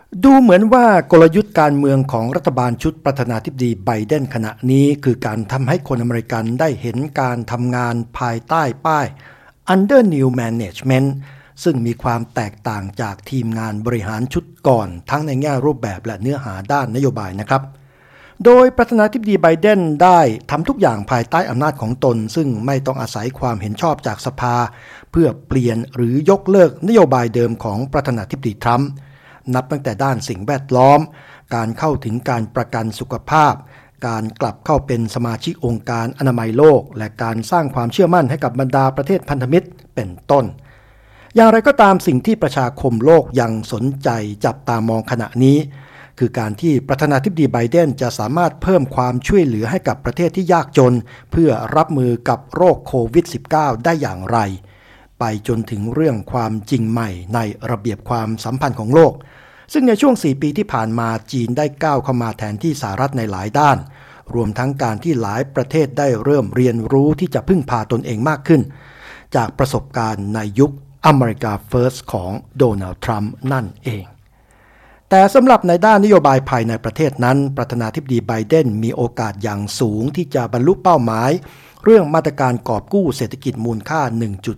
ดูเหมือนว่ากลยุทธ์การเมืองของรัฐบาลชุดประธานาธิบดีไบเดนขณะนี้คือการทำให้คนอเมริกันได้เห็นการทำงานภายใต้ป้าย Under New Management ซึ่งมีความแตกต่างจากทีมงานบริหารชุดก่อนทั้งในแง่รูปแบบและเนื้อหาด้านนโยบายนะครับโดยประธานาธิบดีไบเดนได้ทำทุกอย่างภายใต้อำนาจของตนซึ่งไม่ต้องอาศัยความเห็นชอบจากสภาเพื่อเปลี่ยนหรือยกเลิกนโยบายเดิมของประธานาธิบดีทรัมป์นับตั้งแต่ด้านสิ่งแวดล้อมการเข้าถึงการประกันสุขภาพการกลับเข้าเป็นสมาชิกองค์การอนามัยโลกและการสร้างความเชื่อมั่นให้กับบรรดาประเทศพันธมิตรเป็นต้นอย่างไรก็ตามสิ่งที่ประชาคมโลกยังสนใจจับตามองขณะนี้คือการที่ประธานาธิบดีไบเดนจะสามารถเพิ่มความช่วยเหลือให้กับประเทศที่ยากจนเพื่อรับมือกับโรคโควิด -19 ได้อย่างไรไปจนถึงเรื่องความจริงใหม่ในระเบียบความสัมพันธ์ของโลกซึ่งในช่วง4ปีที่ผ่านมาจีนได้ก้าวเข้ามาแทนที่สหรัฐในหลายด้านรวมทั้งการที่หลายประเทศได้เริ่มเรียนรู้ที่จะพึ่งพาตนเองมากขึ้นจากประสบการณ์ในยุคอเมริกาเฟิร์สของโดนัลด์ทรัมป์นั่นเองแต่สำหรับในด้านนโยบายภายในประเทศนั้นประธานาธิบดีไบเดนมีโอกาสอย่างสูงที่จะบรรลุเป้าหมายเรื่องมาตรการกอบกู้เศรษฐกิจมูลค่า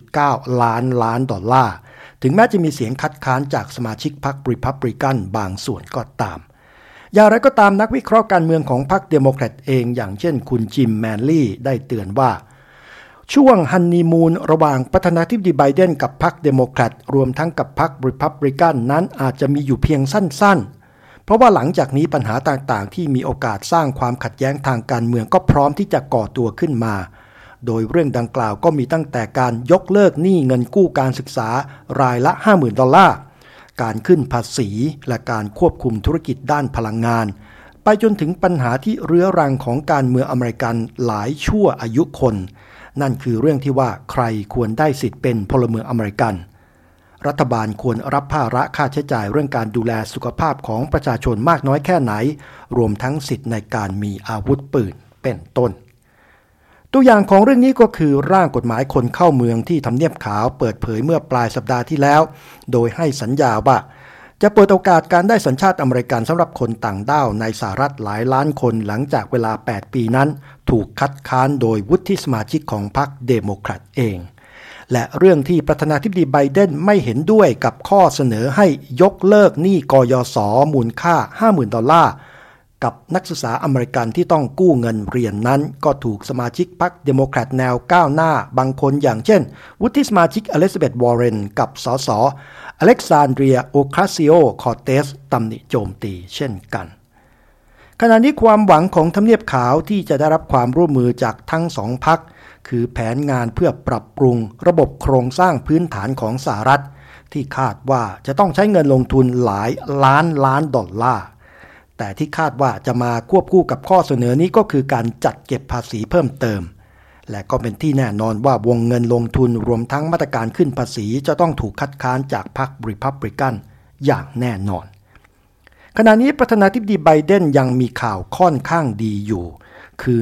1.9 ล้านดอลลาร์ถึงแม้จะมีเสียงคัดค้านจากสมาชิกพรรครีพับลิกันบางส่วนก็ตามอย่างไรก็ตามนักวิเคราะห์การเมืองของพรรคเดโมแครตเองอย่างเช่นคุณจิมแมนลี่ได้เตือนว่าช่วงฮันนีมูนระหว่างประธานาธิบดีไบเดนกับพรรคเดโมแครตรวมทั้งกับพรรครีพับลิกันนั้นอาจจะมีอยู่เพียงสั้นๆเพราะว่าหลังจากนี้ปัญหาต่างๆที่มีโอกาสสร้างความขัดแย้งทางการเมืองก็พร้อมที่จะก่อตัวขึ้นมาโดยเรื่องดังกล่าวก็มีตั้งแต่การยกเลิกหนี้เงินกู้การศึกษารายละ 50,000 ดอลลาร์การขึ้นภาษีและการควบคุมธุรกิจด้านพลังงานไปจนถึงปัญหาที่เรื้อรังของการเมืองอเมริกันหลายชั่วอายุคนนั่นคือเรื่องที่ว่าใครควรได้สิทธิ์เป็นพลเมืองอเมริกันรัฐบาลควรรับภาระค่าใช้จ่ายเรื่องการดูแลสุขภาพของประชาชนมากน้อยแค่ไหนรวมทั้งสิทธิ์ในการมีอาวุธปืนเป็นต้นตัวอย่างของเรื่องนี้ก็คือร่างกฎหมายคนเข้าเมืองที่ทำเนียบขาวเปิดเผยเมื่อปลายสัปดาห์ที่แล้วโดยให้สัญญาว่าจะเปิดโอกาสการได้สัญชาติอเมริกันสำหรับคนต่างด้าวในสหรัฐหลายล้านคนหลังจากเวลา8ปีนั้นถูกคัดค้านโดยวุฒิสมาชิกของพรรคเดโมแครตเองและเรื่องที่ประธานาธิบดีไบเดนไม่เห็นด้วยกับข้อเสนอให้ยกเลิกหนี้กยศมูลค่า 50,000 ดอลลาร์กับนักศึกษาอเมริกันที่ต้องกู้เงินเรียนนั้นก็ถูกสมาชิกพรรคเดโมแครตแนวก้าวหน้าบางคนอย่างเช่นวุฒิสมาชิกอลิซาเบธวอร์เรนกับสสอเล็กซานเดรียโอคาซิโอคอร์เตสตำหนิโจมตีเช่นกันขณะนี้ความหวังของทำเนียบขาวที่จะได้รับความร่วมมือจากทั้งสองพรรคคือแผนงานเพื่อปรับปรุงระบบโครงสร้างพื้นฐานของสหรัฐที่คาดว่าจะต้องใช้เงินลงทุนหลายล้านดอลลาร์แต่ที่คาดว่าจะมาควบคู่กับข้อเสนอนี้ก็คือการจัดเก็บภาษีเพิ่มเติมและก็เป็นที่แน่นอนว่าวงเงินลงทุนรวมทั้งมาตรการขึ้นภาษีจะต้องถูกคัดค้านจากพรรครีพับลิกันอย่างแน่นอนขณะนี้ประธานาธิบดีไบเดนยังมีข่าวค่อนข้างดีอยู่คือ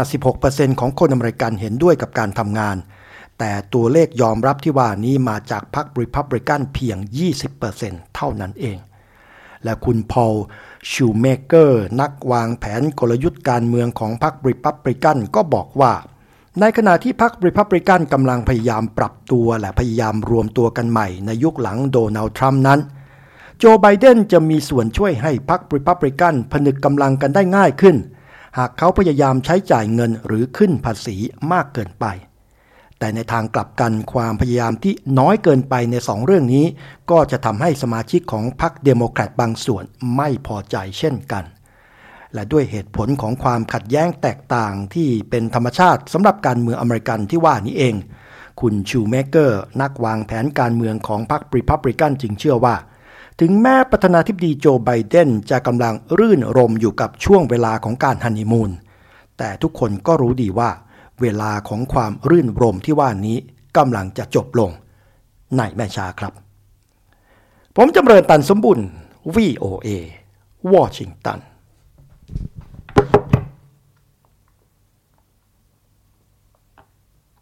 56% ของคนอเมริกันเห็นด้วยกับการทำงานแต่ตัวเลขยอมรับที่ว่านี้มาจากพรรครีพับลิกันเพียง 20% เท่านั้นเองและคุณพอลชูเมเกอร์นักวางแผนกลยุทธ์การเมืองของพรรครีพับลิกันก็บอกว่าในขณะที่พรรครีพับลิกันกำลังพยายามปรับตัวและพยายามรวมตัวกันใหม่ในยุคหลังโดนัลด์ทรัมป์นั้นโจไบเดนจะมีส่วนช่วยให้พรรครีพับลิกันผนึกกำลังกันได้ง่ายขึ้นหากเขาพยายามใช้จ่ายเงินหรือขึ้นภาษีมากเกินไปแต่ในทางกลับกันความพยายามที่น้อยเกินไปใน2เรื่องนี้ก็จะทำให้สมาชิกของพรรคเดโมแครตบางส่วนไม่พอใจเช่นกันและด้วยเหตุผลของความขัดแย้งแตกต่างที่เป็นธรรมชาติสำหรับการเมืองอเมริกันที่ว่านี้เองคุณชูเมเกอร์นักวางแผนการเมืองของพรรครีพับลิกันจึงเชื่อว่าถึงแม้ประธานาธิบดีโจไบเดนจะกำลังรื่นรมอยู่กับช่วงเวลาของการฮันนีมูนแต่ทุกคนก็รู้ดีว่าเวลาของความรื่นรมที่ว่านี้กำลังจะจบลงในไม่ช้าครับผมจำเริญตันสมบุญ VOA วอชิงตัน